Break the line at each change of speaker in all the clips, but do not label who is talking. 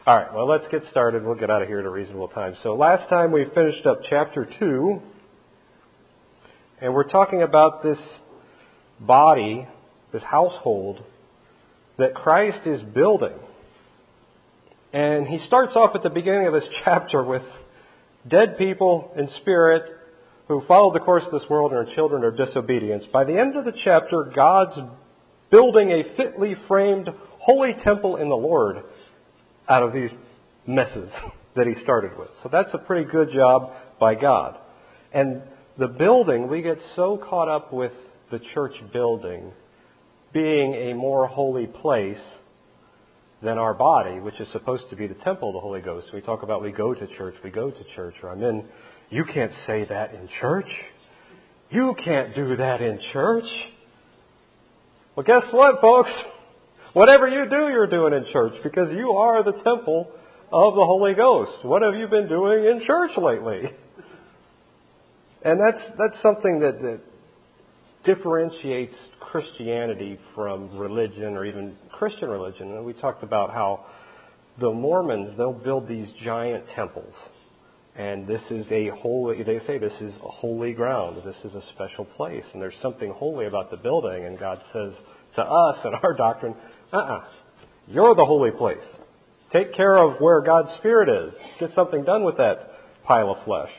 All right, well, let's get started. We'll get out of here at a reasonable time. So last time we finished up chapter 2, and we're talking about this body, this household, that Christ is building. And he starts off at the beginning of this chapter with dead people in spirit who followed the course of this world and are children of disobedience. By the end of the chapter, God's building a fitly framed holy temple in the Lord out of these messes that he started with. So that's a pretty good job by God. And the building, we get so caught up with the church building being a more holy place than our body, which is supposed to be the temple of the Holy Ghost. We talk about we go to church, or I'm in. You can't say that in church. You can't do that in church. Well, guess what, folks? Whatever you do, you're doing in church because you are the temple of the Holy Ghost. What have you been doing in church lately? And that's something that differentiates Christianity from religion or even Christian religion. And we talked about how the Mormons, they'll build these giant temples. And this is they say this is a holy ground. This is a special place. And there's something holy about the building. And God says to us in our doctrine, you're the holy place. Take care of where God's Spirit is. Get something done with that pile of flesh.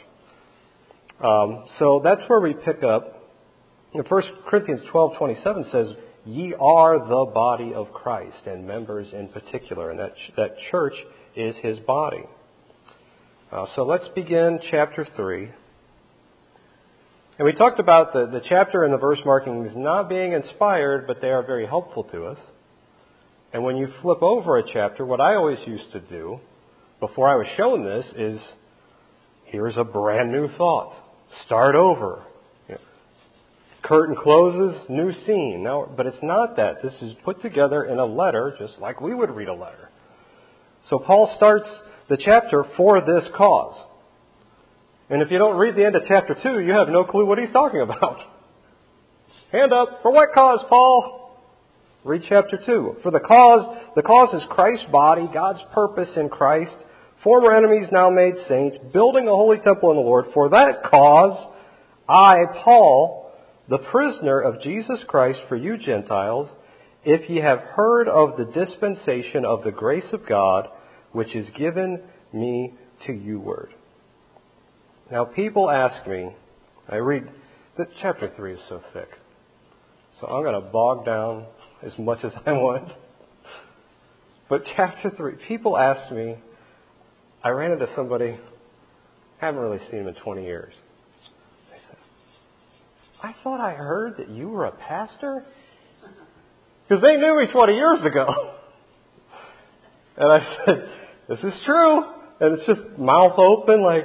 So that's where we pick up. 1 Corinthians 12:27 says, ye are the body of Christ, and members in particular. And that church is his body. So let's begin chapter 3. And we talked about the chapter and the verse markings not being inspired, but they are very helpful to us. And when you flip over a chapter, what I always used to do before I was shown this is, here's a brand new thought. Start over. Curtain closes, new scene. No, but it's not that. This is put together in a letter, just like we would read a letter. So Paul starts the chapter for this cause. And if you don't read the end of chapter 2, you have no clue what he's talking about. Hand up. For what cause, Paul? Read chapter 2. For the cause is Christ's body, God's purpose in Christ, former enemies now made saints, building a holy temple in the Lord. For that cause, I, Paul, the prisoner of Jesus Christ for you Gentiles, if ye have heard of the dispensation of the grace of God, which is given me to you word. Now people ask me, I read, that chapter 3 is so thick. So I'm going to bog down as much as I want. But chapter 3, people ask me, I ran into somebody, haven't really seen him in 20 years. They said, I thought I heard that you were a pastor? Because they knew me 20 years ago. And I said, this is true. And it's just mouth open like,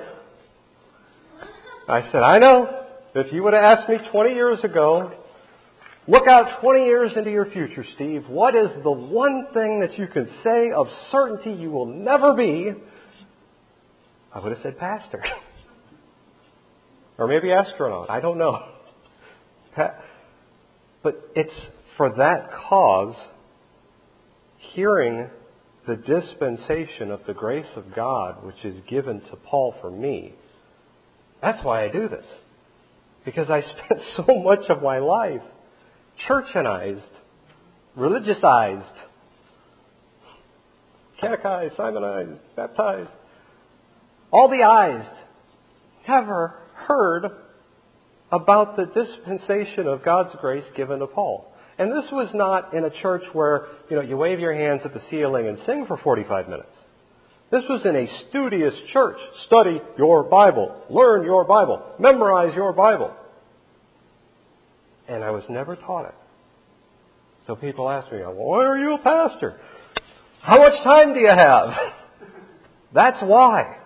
I said, I know. If you would have asked me 20 years ago, look out 20 years into your future, Steve. What is the one thing that you can say of certainty you will never be? I would have said pastor. Or maybe astronaut. I don't know. But it's for that cause, hearing the dispensation of the grace of God, which is given to Paul for me. That's why I do this. Because I spent so much of my life churchanized, religiousized, catechized, Simonized, baptized. All the I's. Never heard about the dispensation of God's grace given to Paul. And this was not in a church where, you wave your hands at the ceiling and sing for 45 minutes. This was in a studious church. Study your Bible. Learn your Bible. Memorize your Bible. And I was never taught it. So people ask me, why are you a pastor? How much time do you have? That's why.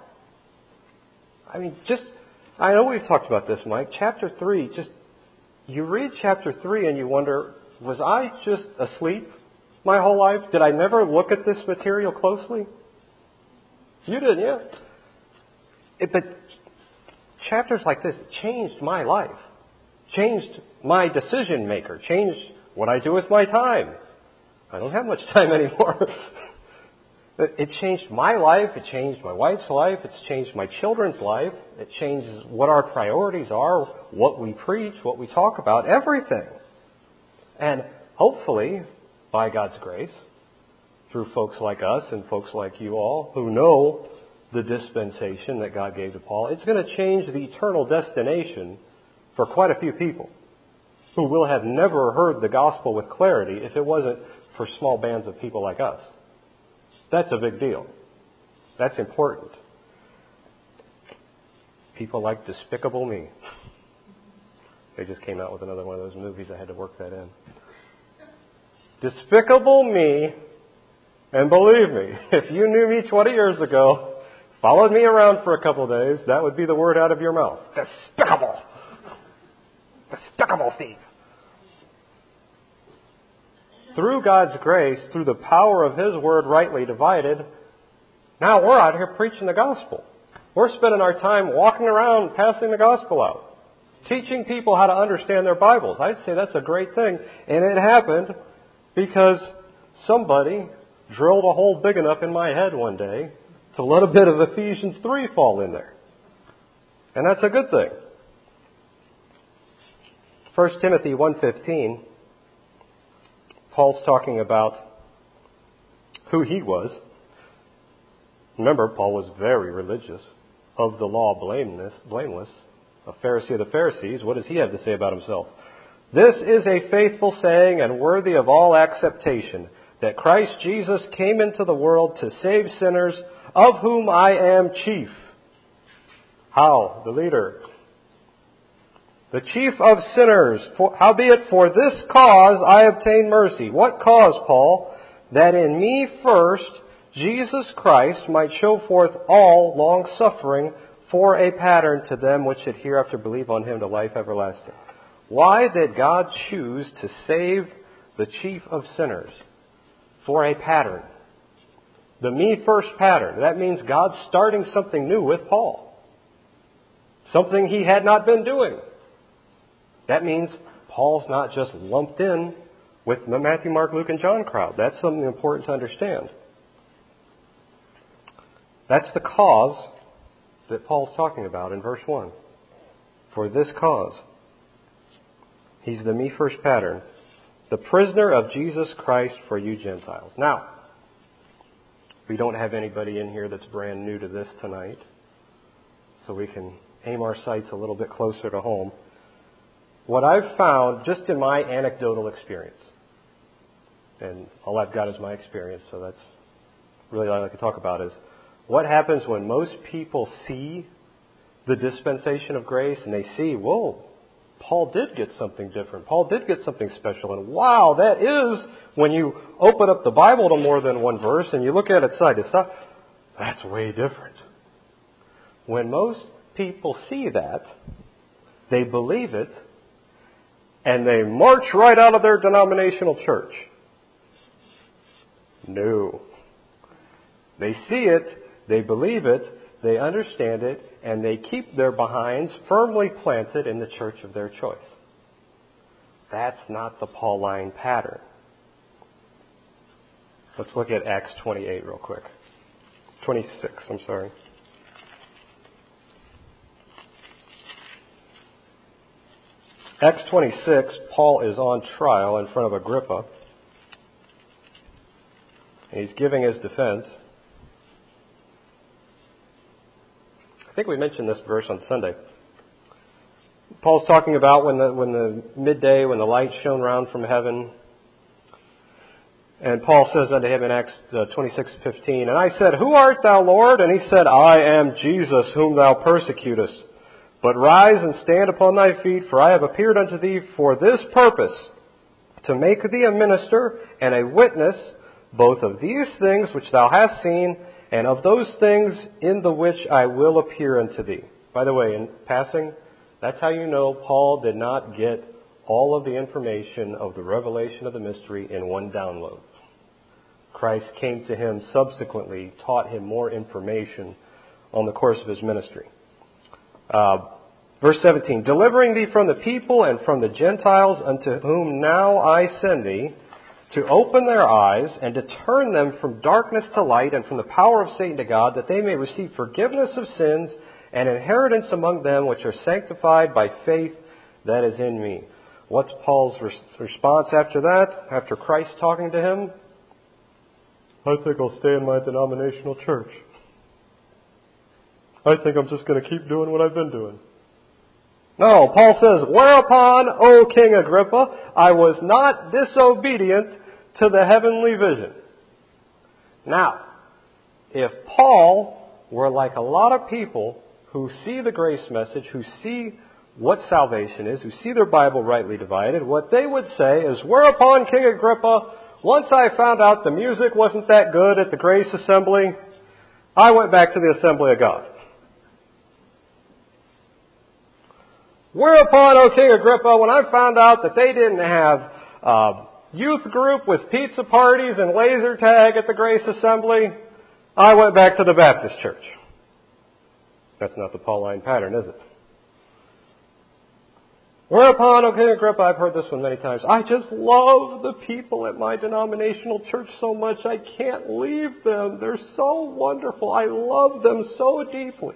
I know we've talked about this, Mike. Chapter 3, you read chapter 3 and you wonder, was I just asleep my whole life? Did I never look at this material closely? You did, yeah. But chapters like this changed my life. Changed my decision maker. Changed what I do with my time. I don't have much time anymore. It changed my life. It changed my wife's life. It's changed my children's life. It changes what our priorities are, what we preach, what we talk about, everything. And hopefully, by God's grace, through folks like us and folks like you all who know the dispensation that God gave to Paul, it's going to change the eternal destination for quite a few people who will have never heard the gospel with clarity if it wasn't for small bands of people like us. That's a big deal. That's important. People like Despicable Me. They just came out with another one of those movies. I had to work that in. Despicable Me. And believe me, if you knew me 20 years ago, followed me around for a couple of days, that would be the word out of your mouth. Despicable. Despicable thief. Through God's grace, through the power of His Word rightly divided, now we're out here preaching the gospel. We're spending our time walking around passing the gospel out, teaching people how to understand their Bibles. I'd say that's a great thing. And it happened because somebody drilled a hole big enough in my head one day to let a bit of Ephesians 3 fall in there. And that's a good thing. 1 Timothy 1:15, Paul's talking about who he was. Remember, Paul was very religious, of the law blameless, a Pharisee of the Pharisees. What does he have to say about himself? This is a faithful saying and worthy of all acceptation, that Christ Jesus came into the world to save sinners, of whom I am chief. How? The leader. The chief of sinners. Howbeit for this cause I obtain mercy. What cause, Paul? That in me first Jesus Christ might show forth all long-suffering for a pattern to them which should hereafter believe on Him to life everlasting. Why did God choose to save the chief of sinners? For a pattern. The me first pattern. That means God's starting something new with Paul. Something he had not been doing. That means Paul's not just lumped in with the Matthew, Mark, Luke, and John crowd. That's something important to understand. That's the cause that Paul's talking about in verse 1. For this cause. He's the me first pattern. The prisoner of Jesus Christ for you Gentiles. Now, we don't have anybody in here that's brand new to this tonight, so we can aim our sights a little bit closer to home. What I've found, just in my anecdotal experience, and all I've got is my experience, so that's really all I like to talk about, is what happens when most people see the dispensation of grace and they see, whoa, Paul did get something different. Paul did get something special. And wow, that is, when you open up the Bible to more than one verse and you look at it side to side, that's way different. When most people see that, they believe it, and they march right out of their denominational church. No. They see it, they believe it, they understand it, and they keep their behinds firmly planted in the church of their choice. That's not the Pauline pattern. Let's look at Acts 28 real quick. 26, I'm sorry. Acts 26, Paul is on trial in front of Agrippa. And he's giving his defense. I think we mentioned this verse on Sunday. Paul's talking about when the midday, when the light shone round from heaven. And Paul says unto him in Acts 26:15, And I said, Who art thou, Lord? And he said, I am Jesus, whom thou persecutest. But rise and stand upon thy feet, for I have appeared unto thee for this purpose, to make thee a minister and a witness, both of these things which thou hast seen, and of those things in the which I will appear unto thee. By the way, in passing, that's how you know Paul did not get all of the information of the revelation of the mystery in one download. Christ came to him subsequently, taught him more information on the course of his ministry. Verse 17, delivering thee from the people and from the Gentiles unto whom now I send thee, to open their eyes and to turn them from darkness to light and from the power of Satan to God, that they may receive forgiveness of sins and inheritance among them which are sanctified by faith that is in me. What's Paul's response after that? After Christ talking to him? I think I'll stay in my denominational church. I think I'm just going to keep doing what I've been doing. No, Paul says, whereupon, O King Agrippa, I was not disobedient to the heavenly vision. Now, if Paul were like a lot of people who see the grace message, who see what salvation is, who see their Bible rightly divided, what they would say is, whereupon, King Agrippa, once I found out the music wasn't that good at the Grace Assembly, I went back to the Assembly of God. Whereupon, O King Agrippa, when I found out that they didn't have youth group with pizza parties and laser tag at the Grace Assembly, I went back to the Baptist church. That's not the Pauline pattern, is it? Whereupon, O King Agrippa, I've heard this one many times, I just love the people at my denominational church so much I can't leave them. They're so wonderful. I love them so deeply.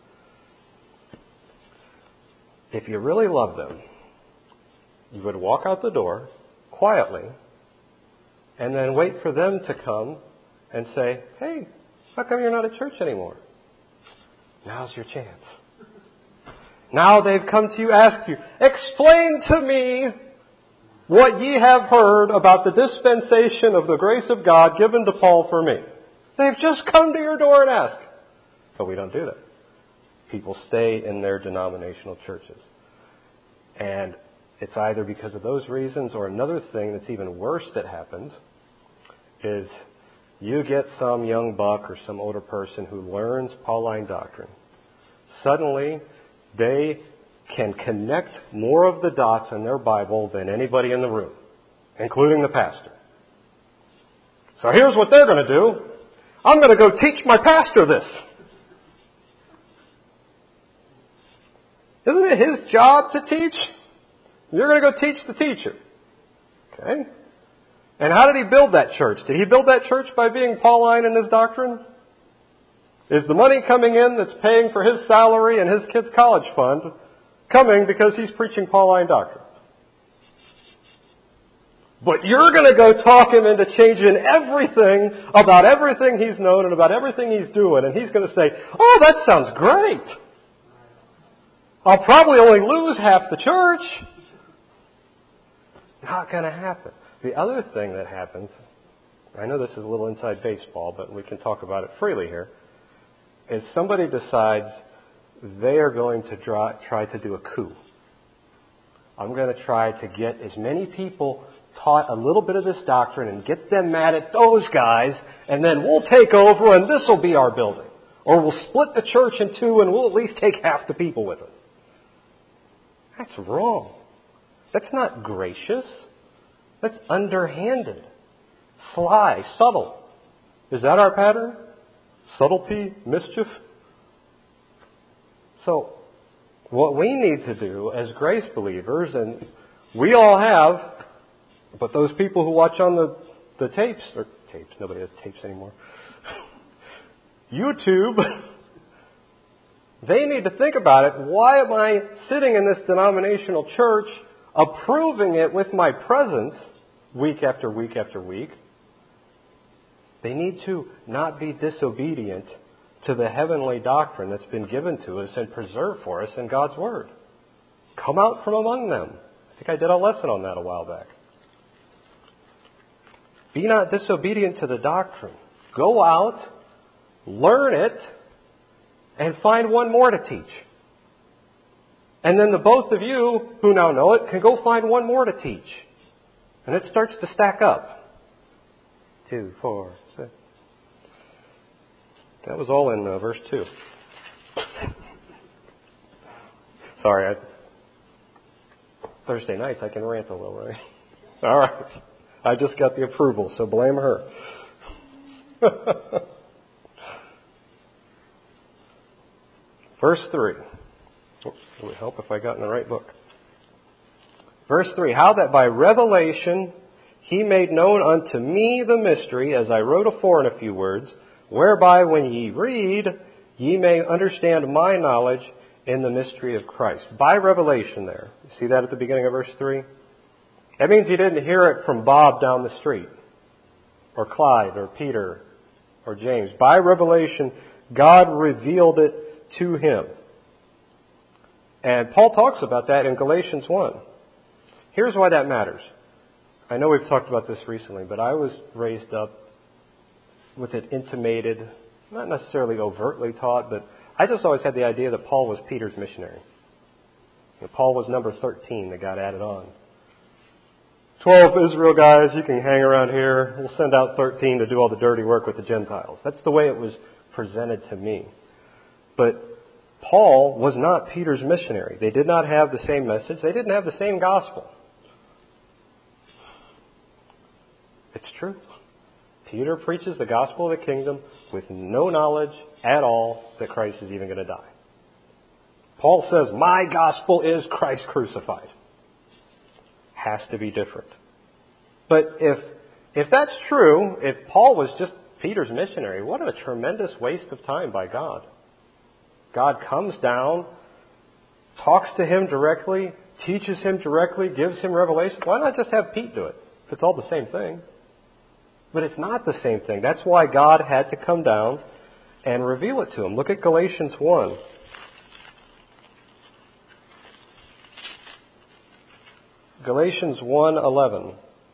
If you really love them, you would walk out the door quietly and then wait for them to come and say, hey, how come you're not at church anymore? Now's your chance. Now they've come to you, ask you, explain to me what ye have heard about the dispensation of the grace of God given to Paul for me. They've just come to your door and asked. But we don't do that. People stay in their denominational churches. And it's either because of those reasons or another thing that's even worse that happens is you get some young buck or some older person who learns Pauline doctrine. Suddenly, they can connect more of the dots in their Bible than anybody in the room, including the pastor. So here's what they're going to do. I'm going to go teach my pastor this. Isn't it his job to teach? You're going to go teach the teacher. Okay? And how did he build that church? Did he build that church by being Pauline in his doctrine? Is the money coming in that's paying for his salary and his kid's college fund coming because he's preaching Pauline doctrine? But you're going to go talk him into changing everything about everything he's known and about everything he's doing. And he's going to say, oh, that sounds great. I'll probably only lose half the church. Not going to happen. The other thing that happens, I know this is a little inside baseball, but we can talk about it freely here, is somebody decides they are going to try to do a coup. I'm going to try to get as many people taught a little bit of this doctrine and get them mad at those guys, and then we'll take over and this will be our building. Or we'll split the church in two and we'll at least take half the people with us. That's wrong. That's not gracious. That's underhanded, sly, subtle. Is that our pattern? Subtlety, mischief? So, what we need to do as grace believers, and we all have, but those people who watch on the tapes, nobody has tapes anymore, YouTube, they need to think about it. Why am I sitting in this denominational church, approving it with my presence week after week after week? They need to not be disobedient to the heavenly doctrine that's been given to us and preserved for us in God's Word. Come out from among them. I think I did a lesson on that a while back. Be not disobedient to the doctrine. Go out, learn it, and find one more to teach. And then the both of you who now know it can go find one more to teach. And it starts to stack up. 2, 4, 6. That was all in verse 2. Sorry, Thursday nights I can rant a little, right? All right. I just got the approval, so blame her. Verse 3. Oops, it would help if I got in the right book. Verse 3. How that by revelation he made known unto me the mystery, as I wrote afore in a few words, whereby when ye read, ye may understand my knowledge in the mystery of Christ. By revelation there. You see that at the beginning of verse 3? That means he didn't hear it from Bob down the street, or Clyde, or Peter, or James. By revelation, God revealed it to him. And Paul talks about that in Galatians 1. Here's why that matters. I know we've talked about this recently, but I was raised up with it intimated, not necessarily overtly taught, but I just always had the idea that Paul was Peter's missionary. Paul was number 13 that got added on. 12 Israel guys, you can hang around here. We'll send out 13 to do all the dirty work with the Gentiles. That's the way it was presented to me. But Paul was not Peter's missionary. They did not have the same message. They didn't have the same gospel. It's true. Peter preaches the gospel of the kingdom with no knowledge at all that Christ is even going to die. Paul says, my gospel is Christ crucified. Has to be different. But if that's true, if Paul was just Peter's missionary, what a tremendous waste of time by God. God comes down, talks to him directly, teaches him directly, gives him revelation. Why not just have Pete do it if it's all the same thing? But it's not the same thing. That's why God had to come down and reveal it to him. Look at Galatians 1. Galatians 1:11.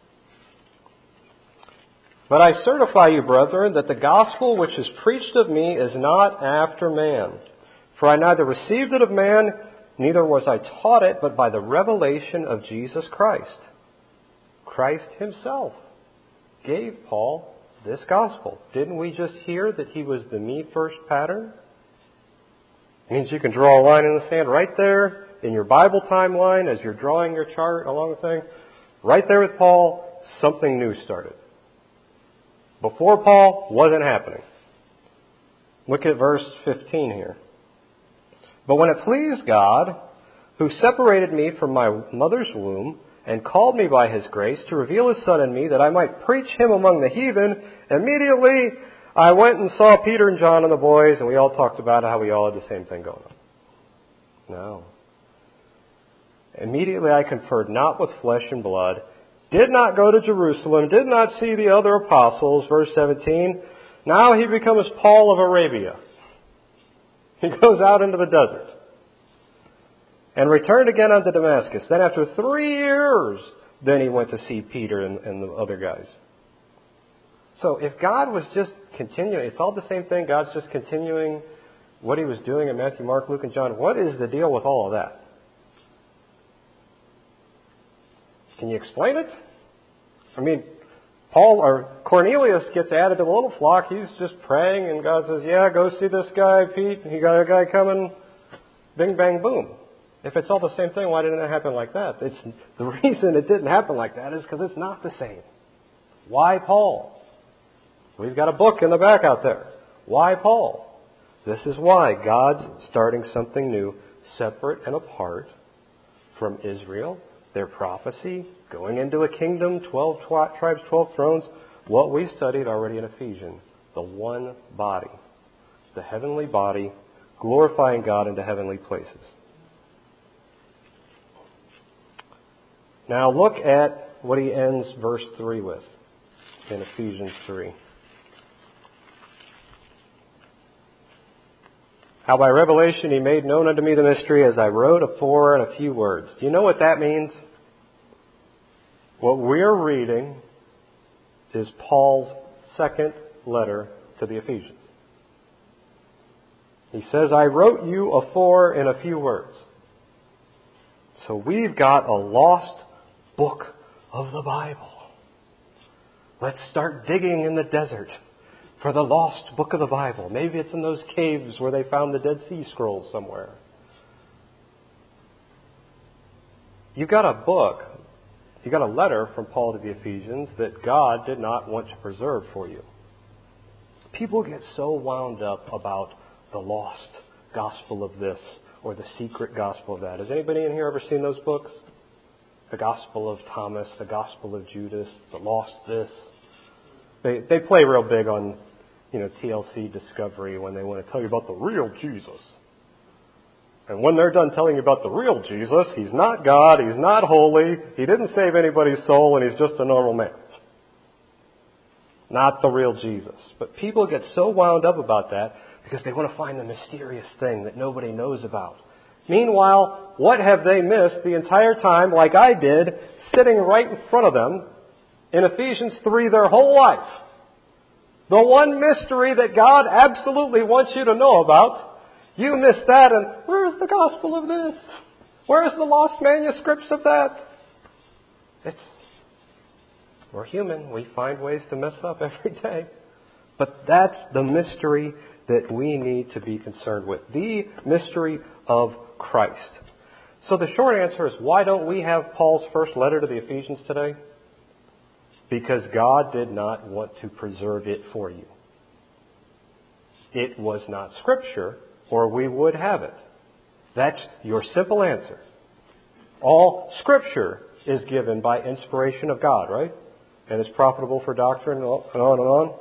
But I certify you, brethren, that the gospel which is preached of me is not after man. For I neither received it of man, neither was I taught it, but by the revelation of Jesus Christ. Christ himself gave Paul this gospel. Didn't we just hear that he was the me first pattern? It means you can draw a line in the sand right there in your Bible timeline as you're drawing your chart along the thing. Right there with Paul, something new started. Before Paul, wasn't happening. Look at verse 15 here. But when it pleased God, who separated me from my mother's womb, and called me by his grace to reveal his Son in me, that I might preach him among the heathen, immediately I went and saw Peter and John and the boys, and we all talked about how we all had the same thing going on. No. Immediately I conferred not with flesh and blood, did not go to Jerusalem, did not see the other apostles. Verse 17, now he becomes Paul of Arabia. He goes out into the desert. And returned again unto Damascus. Then after 3 years, then he went to see Peter and the other guys. So if God was just continuing, it's all the same thing, God's just continuing what he was doing in Matthew, Mark, Luke, and John. What is the deal with all of that? Can you explain it? I mean, Cornelius gets added to the little flock. He's just praying, and God says, yeah, go see this guy, Pete. You got a guy coming. Bing, bang, boom. If it's all the same thing, why didn't it happen like that? The reason it didn't happen like that is because it's not the same. Why Paul? We've got a book in the back out there. Why Paul? This is why God's starting something new, separate and apart from Israel, their prophecy, going into a kingdom, 12 tribes, 12 thrones, what we studied already in Ephesians, the one body, the heavenly body, glorifying God into heavenly places. Now look at what he ends verse 3 with in Ephesians 3. How by revelation he made known unto me the mystery, as I wrote afore in a few words. Do you know what that means? What we're reading is Paul's second letter to the Ephesians. He says, I wrote you afore in a few words. So we've got a lost book of the Bible. Let's start digging in the desert for the lost book of the Bible. Maybe it's in those caves where they found the Dead Sea Scrolls somewhere. You got a book, you got a letter from Paul to the Ephesians that God did not want to preserve for you. People get so wound up about the lost gospel of this or the secret gospel of that. Has anybody in here ever seen those books? the Gospel of Thomas, the Gospel of Judas, the lost this. They play real big on, TLC Discovery when they want to tell you about the real Jesus. And when they're done telling you about the real Jesus, he's not God, he's not holy, he didn't save anybody's soul, and he's just a normal man. Not the real Jesus. But people get so wound up about that because they want to find the mysterious thing that nobody knows about. Meanwhile, what have they missed the entire time, like I did, sitting right in front of them in Ephesians 3 their whole life? The one mystery that God absolutely wants you to know about. You missed that, and where's the gospel of this? Where's the lost manuscripts of that? We're human. We find ways to mess up every day. But that's the mystery that we need to be concerned with. The mystery of Christ. So the short answer is, why don't we have Paul's first letter to the Ephesians today? Because God did not want to preserve it for you. It was not Scripture, or we would have it. That's your simple answer. All Scripture is given by inspiration of God, right? And is profitable for doctrine, and on and on.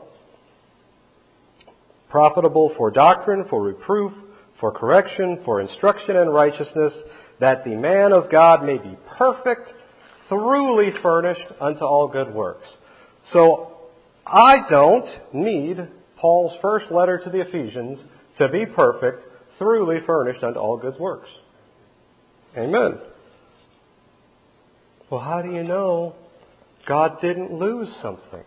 Profitable for doctrine, for reproof, for correction, for instruction in righteousness, that the man of God may be perfect, thoroughly furnished unto all good works. So I don't need Paul's first letter to the Ephesians to be perfect, thoroughly furnished unto all good works. Amen. Well, how do you know God didn't lose something?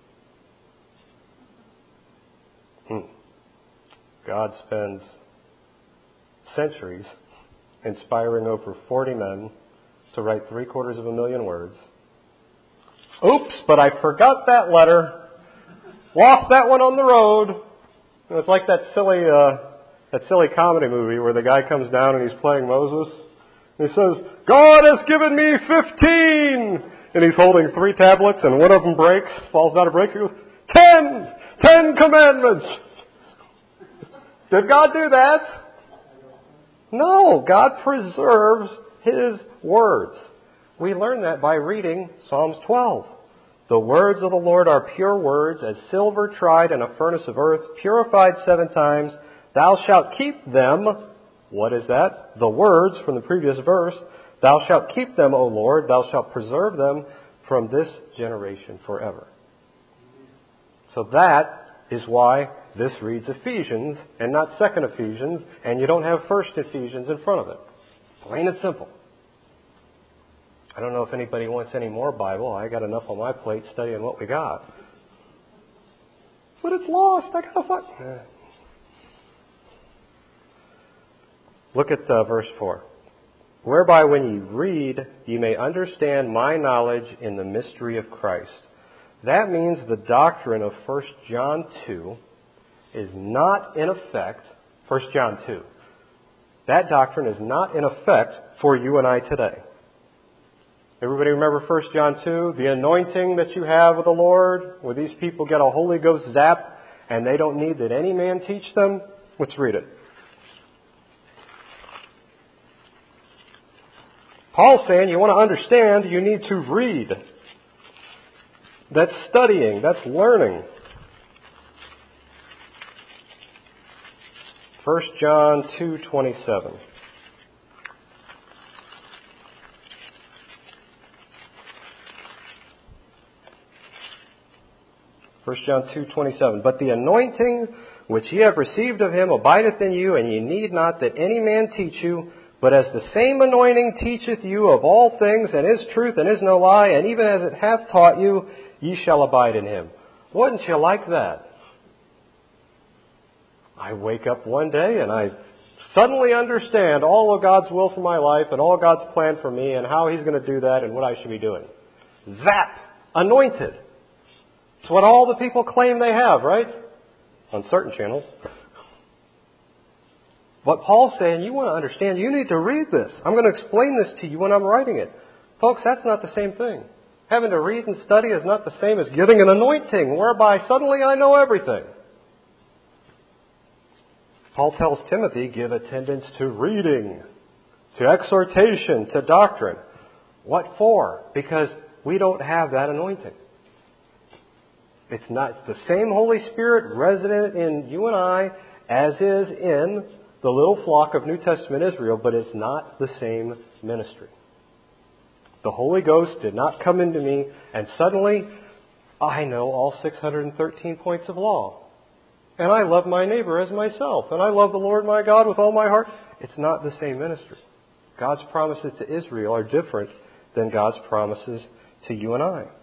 God spends centuries inspiring over 40 men to write 750,000 words. Oops, but I forgot that letter. Lost that one on the road. It's like that silly comedy movie where the guy comes down and he's playing Moses. And he says, God has given me 15! And he's holding 3 tablets and one of them breaks, falls down and breaks. He goes, 10! 10 commandments! Did God do that? No, God preserves His words. We learn that by reading Psalms 12. The words of the Lord are pure words, as silver tried in a furnace of earth, purified 7 times. Thou shalt keep them. What is that? The words from the previous verse. Thou shalt keep them, O Lord. Thou shalt preserve them from this generation forever. So that is why this reads Ephesians and not 2 Ephesians, and you don't have 1 Ephesians in front of it. Plain and simple. I don't know if anybody wants any more Bible. I got enough on my plate studying what we got. But it's lost. I gotta find. Look at verse 4. Whereby when ye read, ye may understand my knowledge in the mystery of Christ. That means the doctrine of 1 John 2 is not in effect, 1 John 2. That doctrine is not in effect for you and I today. Everybody remember 1 John 2? The anointing that you have with the Lord, where these people get a Holy Ghost zap and they don't need that any man teach them? Let's read it. Paul's saying you want to understand, you need to read. That's studying. That's learning. 1 John 2:27. 1 John 2:27. But the anointing which ye have received of him abideth in you, and ye need not that any man teach you, but as the same anointing teacheth you of all things, and is truth, and is no lie, and even as it hath taught you, ye shall abide in him. Wouldn't you like that? I wake up one day and I suddenly understand all of God's will for my life and all God's plan for me and how He's going to do that and what I should be doing. Zap! Anointed. It's what all the people claim they have, right? On certain channels. What Paul's saying, you want to understand, you need to read this. I'm going to explain this to you when I'm writing it. Folks, that's not the same thing. Having to read and study is not the same as getting an anointing, whereby suddenly I know everything. Paul tells Timothy, give attendance to reading, to exhortation, to doctrine. What for? Because we don't have that anointing. It's the same Holy Spirit resident in you and I as is in the little flock of New Testament Israel, but it's not the same ministry. The Holy Ghost did not come into me and suddenly I know all 613 points of law. And I love my neighbor as myself. And I love the Lord my God with all my heart. It's not the same ministry. God's promises to Israel are different than God's promises to you and I.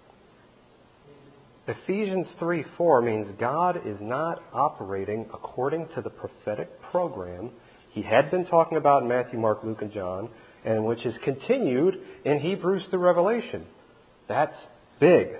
Ephesians 3:4 means God is not operating according to the prophetic program He had been talking about in Matthew, Mark, Luke, and John, and which is continued in Hebrews through Revelation. That's big.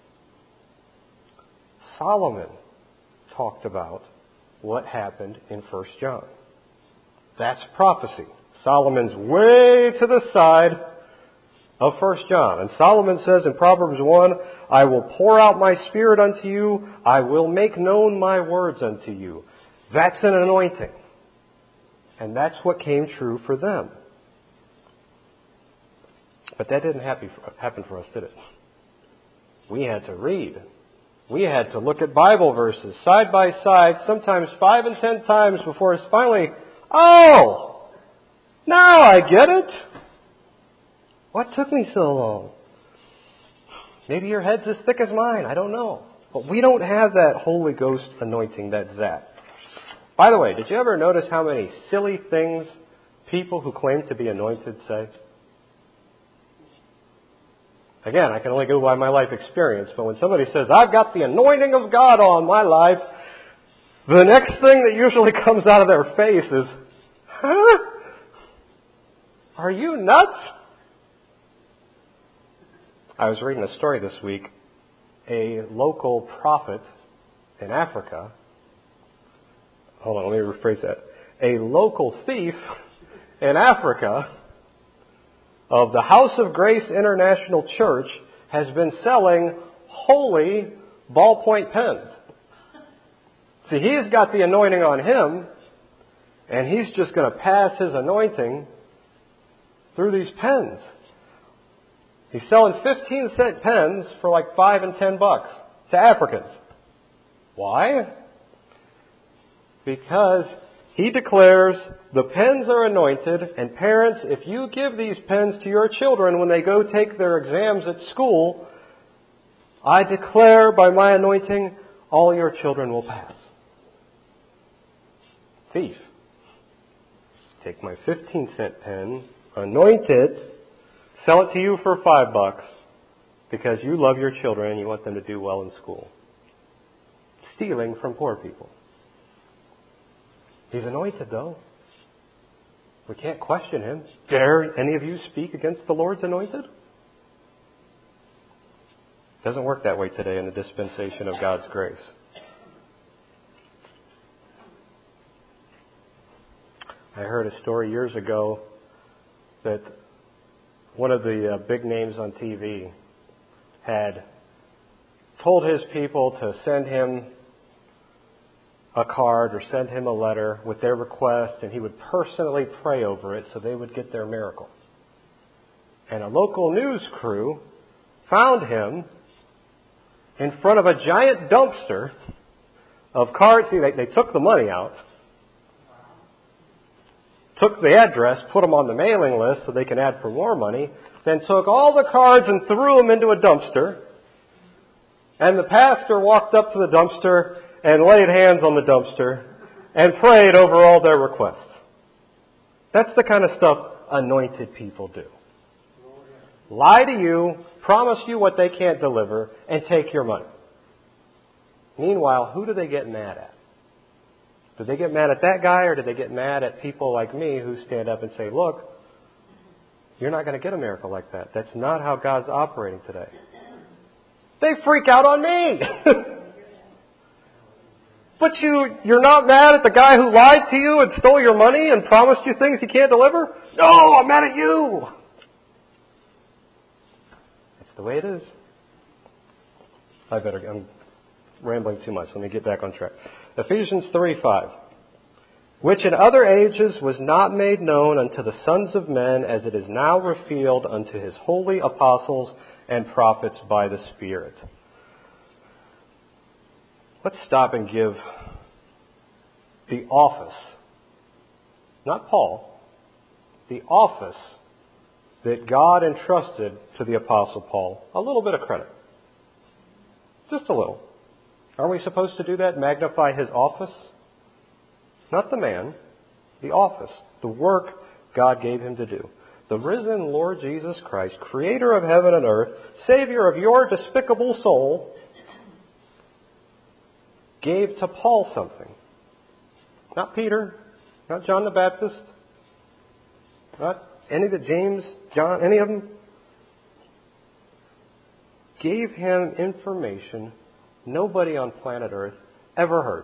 Solomon talked about what happened in 1 John. That's prophecy. Solomon's way to the side of 1 John. And Solomon says in Proverbs 1, I will pour out my spirit unto you. I will make known my words unto you. That's an anointing. And that's what came true for them. But that didn't happen for us, did it? We had to read. We had to look at Bible verses side by side, sometimes 5 and 10 times before it's finally, oh, now I get it. What took me so long? Maybe your head's as thick as mine. I don't know. But we don't have that Holy Ghost anointing, that zap. By the way, did you ever notice how many silly things people who claim to be anointed say? Again, I can only go by my life experience, but when somebody says, I've got the anointing of God on my life, the next thing that usually comes out of their face is, huh? Are you nuts? I was reading a story this week. A local prophet in Africa, hold on, let me rephrase that. A local thief in Africa of the House of Grace International Church has been selling holy ballpoint pens. See, he's got the anointing on him, and he's just going to pass his anointing through these pens. He's selling 15-cent pens for like $5 and $10 to Africans. Why? Because he declares the pens are anointed, and parents, if you give these pens to your children when they go take their exams at school, I declare by my anointing, all your children will pass. Thief. Take my 15-cent pen, anoint it, sell it to you for $5 because you love your children and you want them to do well in school. Stealing from poor people. He's anointed, though. We can't question him. Dare any of you speak against the Lord's anointed? It doesn't work that way today in the dispensation of God's grace. I heard a story years ago that one of the big names on TV had told his people to send him a card or send him a letter with their request, and he would personally pray over it so they would get their miracle. And a local news crew found him in front of a giant dumpster of cards. See, they took the money out, took the address, put them on the mailing list so they can add for more money, then took all the cards and threw them into a dumpster. And the pastor walked up to the dumpster and laid hands on the dumpster and prayed over all their requests. That's the kind of stuff anointed people do. Lie to you, promise you what they can't deliver, and take your money. Meanwhile, who do they get mad at? Do they get mad at that guy, or do they get mad at people like me who stand up and say, look, you're not going to get a miracle like that. That's not how God's operating today. They freak out on me. But you're not mad at the guy who lied to you and stole your money and promised you things he can't deliver? No, I'm mad at you. That's the way it is. I'm rambling too much. Let me get back on track. Ephesians 3:5. which in other ages was not made known unto the sons of men, as it is now revealed unto his holy apostles and prophets by the Spirit. Let's stop and give the office, not Paul, the office that God entrusted to the Apostle Paul a little bit of credit. Just a little. Are we supposed to do that? Magnify his office? Not the man, the office, the work God gave him to do. The risen Lord Jesus Christ, creator of heaven and earth, savior of your despicable soul, gave to Paul something. Not Peter, not John the Baptist, not any of the James, John, any of them. Gave him information nobody on planet Earth ever heard.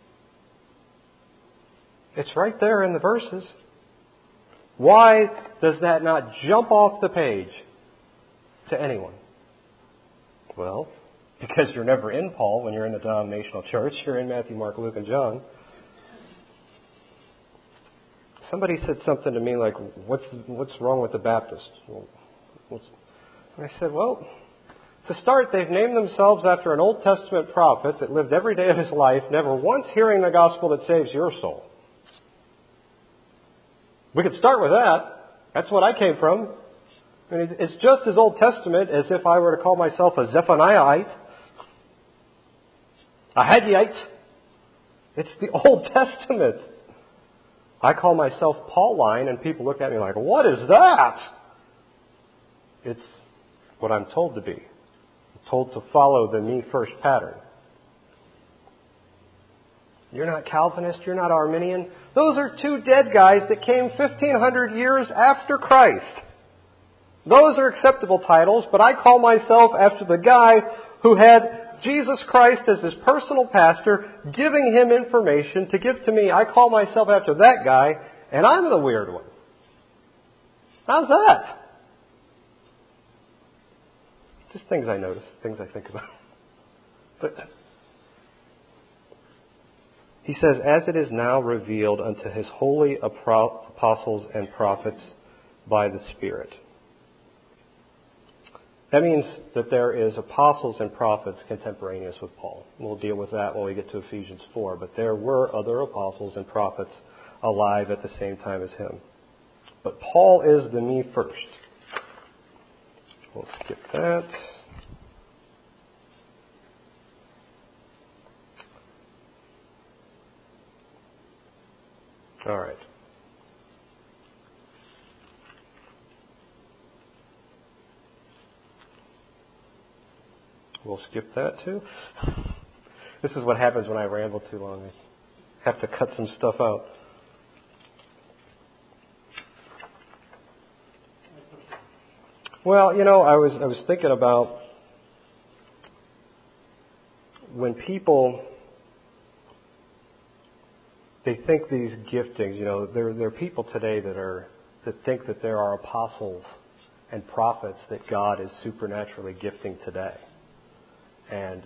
It's right there in the verses. Why does that not jump off the page to anyone? Well, because you're never in Paul when you're in the denominational church. You're in Matthew, Mark, Luke, and John. Somebody said something to me like, what's wrong with the Baptists? And I said, well, to start, they've named themselves after an Old Testament prophet that lived every day of his life, never once hearing the gospel that saves your soul. We could start with that. That's what I came from. I mean, it's just as Old Testament as if I were to call myself a Zephaniahite, a Haggaiite. It's the Old Testament. I call myself Pauline, and people look at me like, what is that? It's what I'm told to be. I'm told to follow the me first pattern. You're not Calvinist, you're not Arminian. Those are two dead guys that came 1,500 years after Christ. Those are acceptable titles, but I call myself after the guy who had Jesus Christ as his personal pastor, giving him information to give to me. I call myself after that guy, and I'm the weird one. How's that? Just things I notice, things I think about. But he says, as it is now revealed unto his holy apostles and prophets by the Spirit. That means that there is apostles and prophets contemporaneous with Paul. We'll deal with that when we get to Ephesians 4. But there were other apostles and prophets alive at the same time as him. But Paul is the me first. We'll skip that. All right. We'll skip that too. This is what happens when I ramble too long. I have to cut some stuff out. Well, I was thinking about when people, they think these giftings, there are people today that think that there are apostles and prophets that God is supernaturally gifting today. And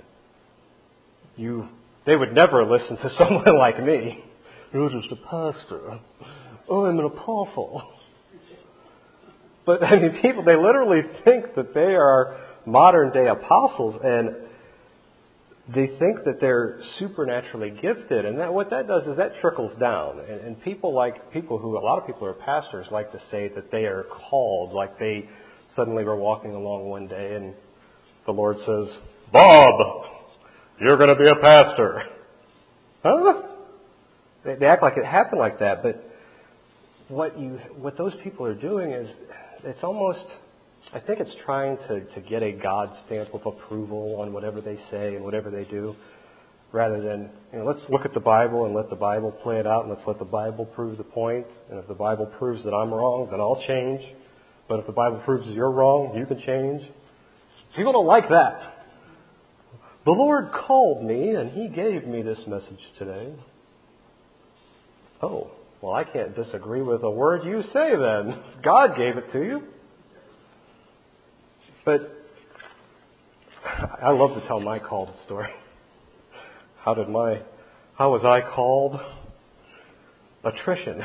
they would never listen to someone like me. You're just a pastor. Oh, I'm an apostle. But people, they literally think that they are modern day apostles, and they think that they're supernaturally gifted. And what that does is that trickles down. And a lot of people who are pastors like to say that they are called, like they suddenly were walking along one day and the Lord says, Bob, you're going to be a pastor. Huh? They act like it happened like that, but what those people are doing is, it's almost, I think it's trying to get a God stamp of approval on whatever they say and whatever they do, rather than, let's look at the Bible and let the Bible play it out, and let's let the Bible prove the point. And if the Bible proves that I'm wrong, then I'll change. But if the Bible proves you're wrong, you can change. People don't like that. The Lord called me, and He gave me this message today. Oh, well, I can't disagree with a word you say then. God gave it to you. But I love to tell my called story. How was I called? Attrition.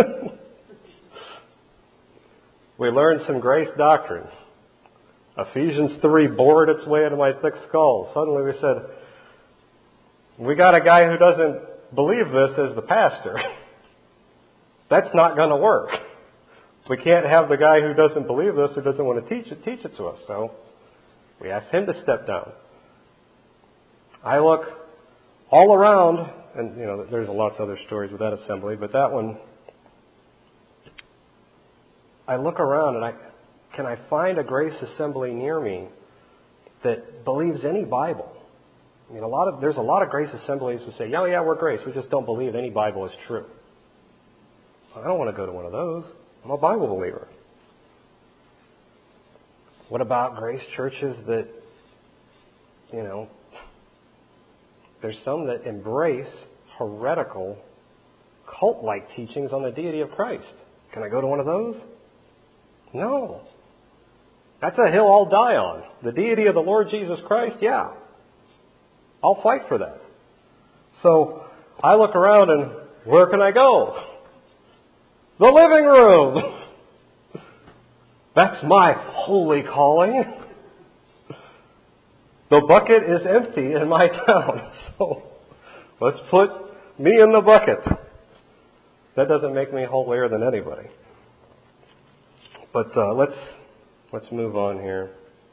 We learned some grace doctrine. Ephesians 3 bored its way into my thick skull. Suddenly we said, we got a guy who doesn't believe this as the pastor. That's not going to work. We can't have the guy who doesn't believe this, who doesn't want to teach it to us. So we asked him to step down. I look all around, and there's lots of other stories with that assembly, but that one, I look around and can I find a Grace Assembly near me that believes any Bible? I mean, there's a lot of Grace Assemblies who say, yeah, we're Grace. We just don't believe any Bible is true. I don't want to go to one of those. I'm a Bible believer. What about Grace churches that, there's some that embrace heretical, cult-like teachings on the deity of Christ. Can I go to one of those? No. That's a hill I'll die on. The deity of the Lord Jesus Christ, yeah. I'll fight for that. So I look around and where can I go? The living room. That's my holy calling. The bucket is empty in my town, so let's put me in the bucket. That doesn't make me holier than anybody. But let's move on here.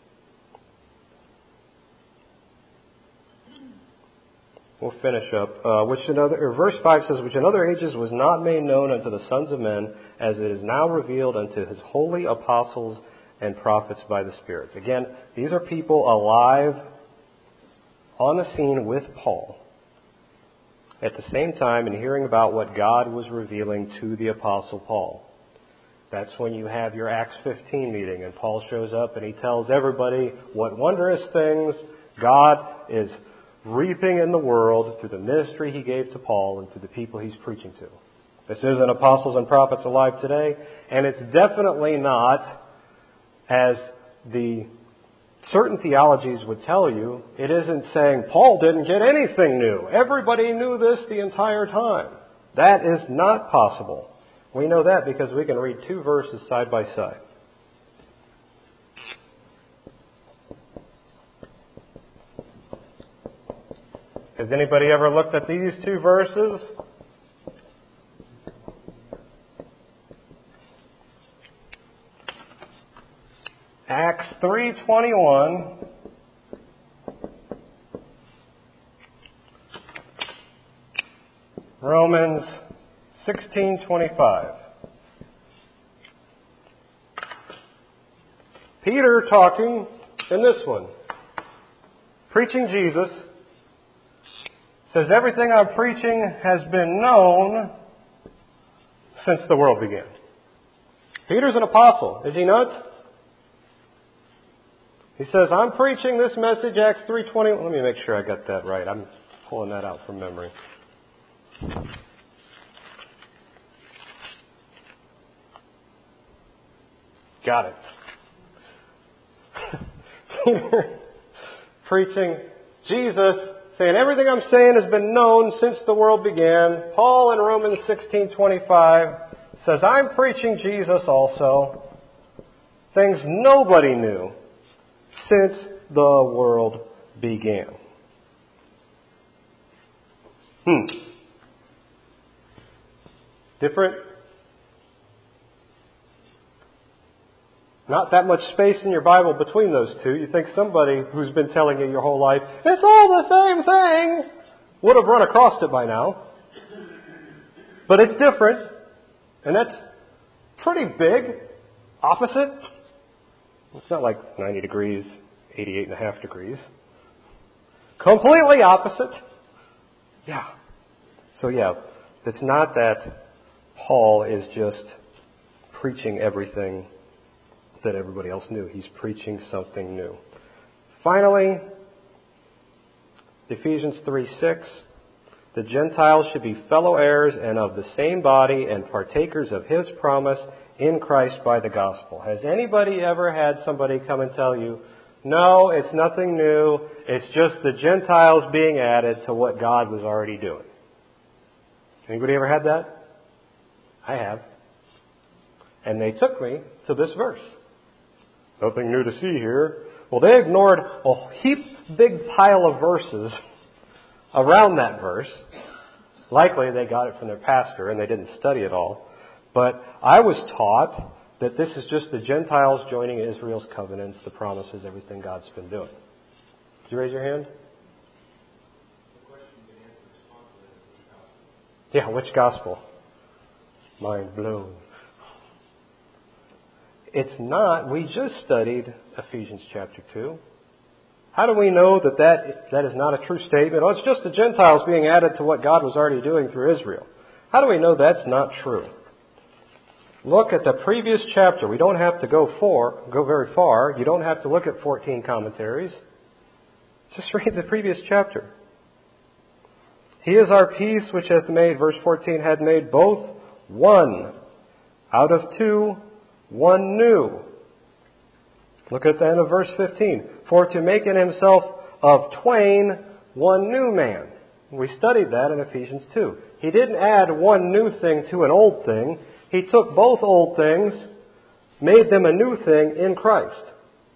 We'll finish up. Verse 5 says, which in other ages was not made known unto the sons of men, as it is now revealed unto his holy apostles and prophets by the spirits. Again, these are people alive on the scene with Paul at the same time and hearing about what God was revealing to the apostle Paul. That's when you have your Acts 15 meeting and Paul shows up and he tells everybody what wondrous things God is reaping in the world through the ministry he gave to Paul and through the people he's preaching to. This isn't apostles and prophets alive today, and it's definitely not, as the certain theologies would tell you, it isn't saying Paul didn't get anything new. Everybody knew this the entire time. That is not possible. We know that because we can read two verses side by side. Has anybody ever looked at these two verses? Acts 3:21. Romans 16:25. Peter talking in this one, preaching Jesus, says everything I'm preaching has been known since the world began. Peter's an apostle, is he not? He says, I'm preaching this message, Acts 3:20. Let me make sure I got that right. I'm pulling that out from memory. Got it. Peter preaching Jesus, saying everything I'm saying has been known since the world began. Paul in Romans 16:25 says, I'm preaching Jesus also. Things nobody knew since the world began. Different? Not that much space in your Bible between those two. You think somebody who's been telling you your whole life, it's all the same thing, would have run across it by now. But it's different. And that's pretty big. Opposite. It's not like 90 degrees, 88.5 degrees. Completely opposite. Yeah. So yeah, it's not that Paul is just preaching everything that everybody else knew. He's preaching something new. Finally, Ephesians 3:6, the Gentiles should be fellow heirs and of the same body and partakers of his promise in Christ by the gospel. Has anybody ever had somebody come and tell you, no, it's nothing new, it's just the Gentiles being added to what God was already doing? Anybody ever had that? I have. And they took me to this verse. Nothing new to see here. Well, they ignored a big pile of verses around that verse. Likely they got it from their pastor and they didn't study it all. But I was taught that this is just the Gentiles joining Israel's covenants, the promises, everything God's been doing. Did you raise your hand?
The question you can answer the response to that is which gospel?
Yeah, which gospel? Mind blown. It's not. We just studied Ephesians chapter 2. How do we know that is not a true statement? Oh, it's just the Gentiles being added to what God was already doing through Israel. How do we know that's not true? Look at the previous chapter. We don't have to go very far. You don't have to look at 14 commentaries. Just read the previous chapter. He is our peace, which hath made, verse 14, had made both one. Out of two, one new. Look at the end of verse 15. For to make in himself of twain one new man. We studied that in Ephesians 2. He didn't add one new thing to an old thing. He took both old things, made them a new thing in Christ.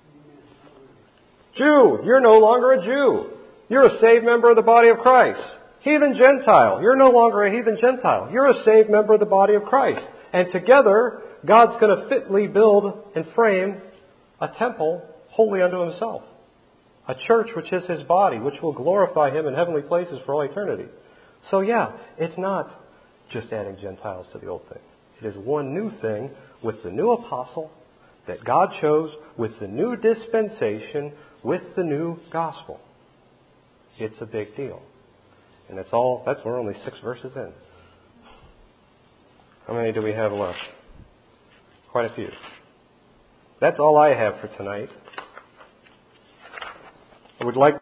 Jew, you're no longer a Jew. You're a saved member of the body of Christ. Heathen Gentile, you're no longer a heathen Gentile. You're a saved member of the body of Christ. And together, God's going to fitly build and frame a temple holy unto himself. A church which is his body, which will glorify him in heavenly places for all eternity. So yeah, it's not just adding Gentiles to the old thing. It is one new thing with the new apostle that God chose, with the new dispensation, with the new gospel. It's a big deal. And we're only 6 verses in. How many do we have left? Quite a few. That's all I have for tonight. I would like